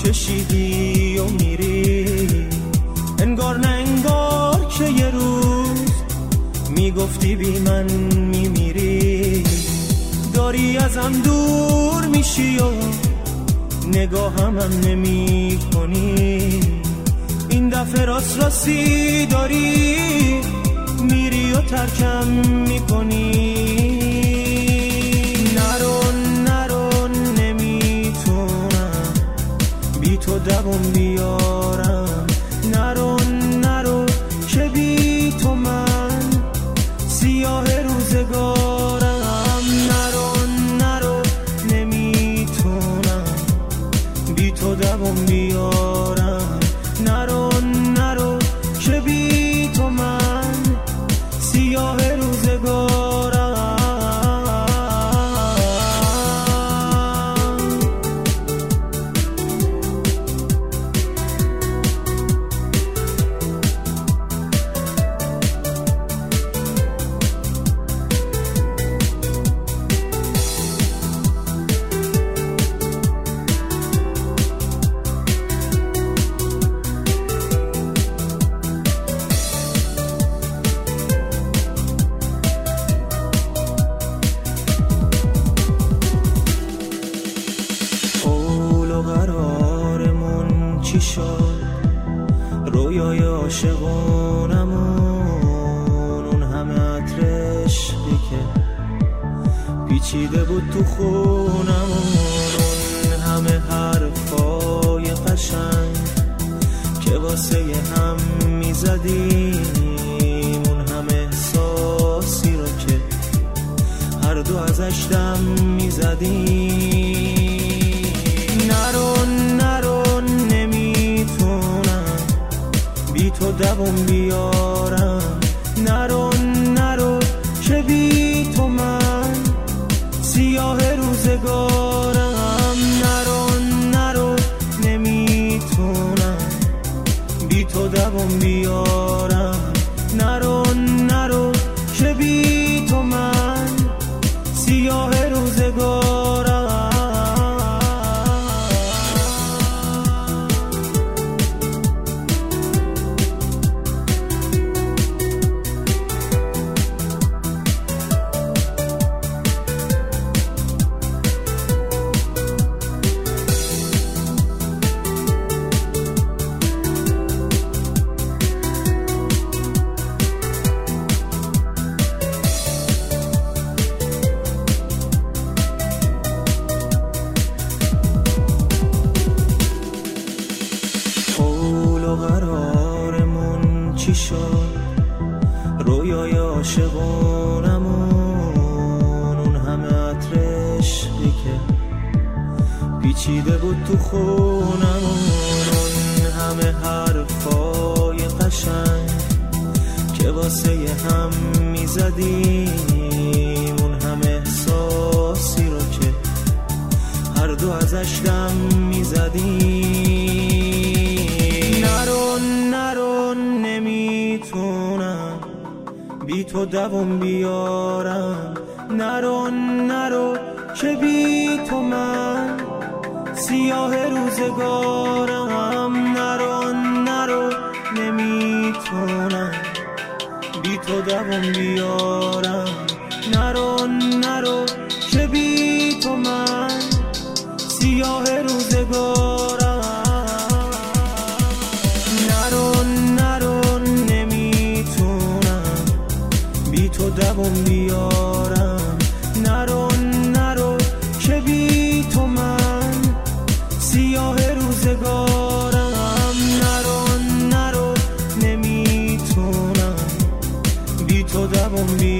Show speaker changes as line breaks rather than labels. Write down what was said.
کشیدی و میری، انگار نه انگار که یه روز میگفتی بی من میمیری. داری ازم دور میشی و نگاهم نمی کنی، این دفعه راست راستی داری میری و ترکم میکنی. نرو نمیتونم بی تو دوام بیارم، نرو که بی تو من سیاه روزگارم. نرو نمیتونم بی تو دوام بیارم، نرو که بی تو من سیاه روزگارم. قرارمون چی شد؟ رویای عاشقانمون، اون همه عطر عشقی که پیچیده بود تو خونمون، اون همه حرفای قشنگ که واسه هم میزدیم، اون همه احساسی رو که هر دو ازش دم میزدیم. نرو نمیتونم بی تو دوام بیارم، نرو که بی تو من سیاه روزگارم. نرو نمیتونم بی تو دوام بیارم، نرو که بی تو من سیاه روزگارم. قرارمون چی شد؟ رویای عاشقانمون، اون همه عطر عشقی که پیچیده بود تو خونمون، اون همه حرفای قشنگ که واسه هم میزدیم، اون همه احساسی رو که هر دو ازش دم میزدیم. نرو نمیتونم بی تو دوام بیارم، نرو که بی تو من سیاه روزگارم. نرو نمیتونم بی تو دوام بیارم، نرو که بی تو من سیاه روزگارم. نرو نمیتونم بی تو دوام بیارم، نرو که بی تو من سیاه روزگارم. نرو نمیتونم بی تو دوام بیارم،